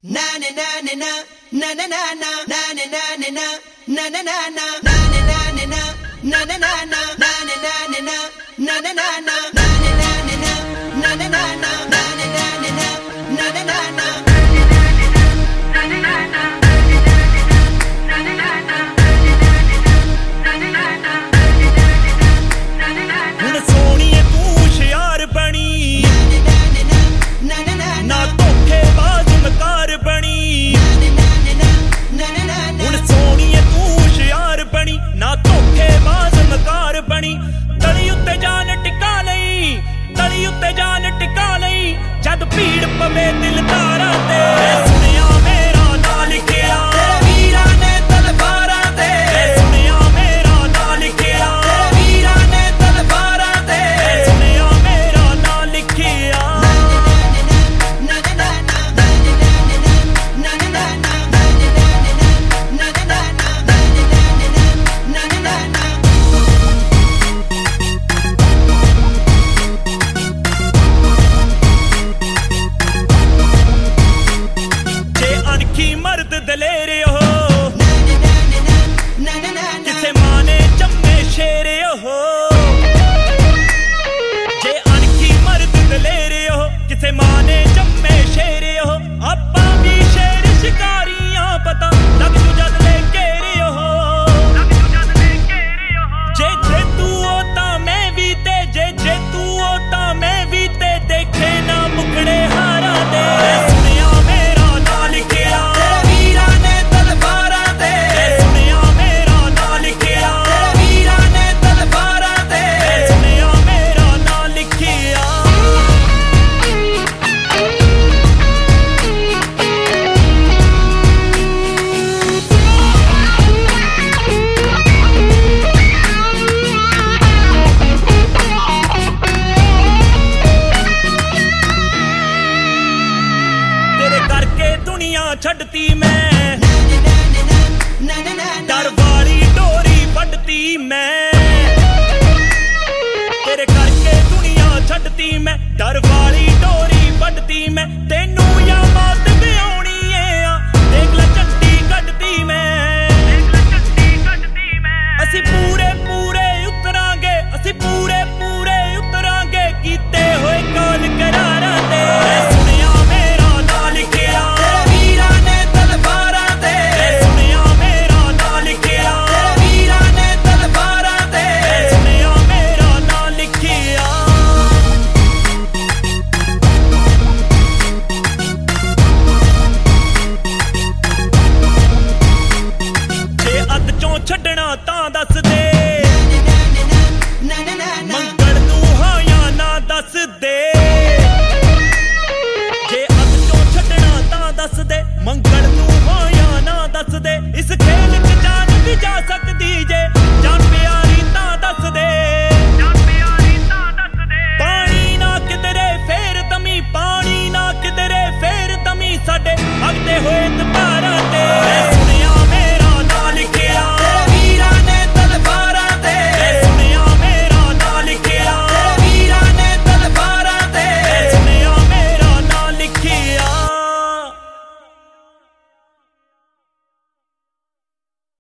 जद भीड़ पवे दिल तारा ते सुनिया मेरा नाम लिखिया तेरे वीरा ने तलवारा ते सुनिया मेरा नाम लिखिया तेरे वीरा ने तलवारा ते सुनिया मेरा नाम लिखिया मर्द दलेरे हो किसे मां ने जम्मे शेरे हो जे अनखी मर्द दलेरे हो किसे मां ने जम्मे शेरे हो आपां भी शेर शिकारियां पता लग जू जद ले घेरे हो जे तू होता मैं भी ते जे तू होता मैं भी ते देखे ना मुखड़े हारा दे सुनिया मेरा नाम लिखिया छड़ती मैं डर वाली डोरी फटती मैं तेरे करके दुनिया छड़ती मैं डर वाली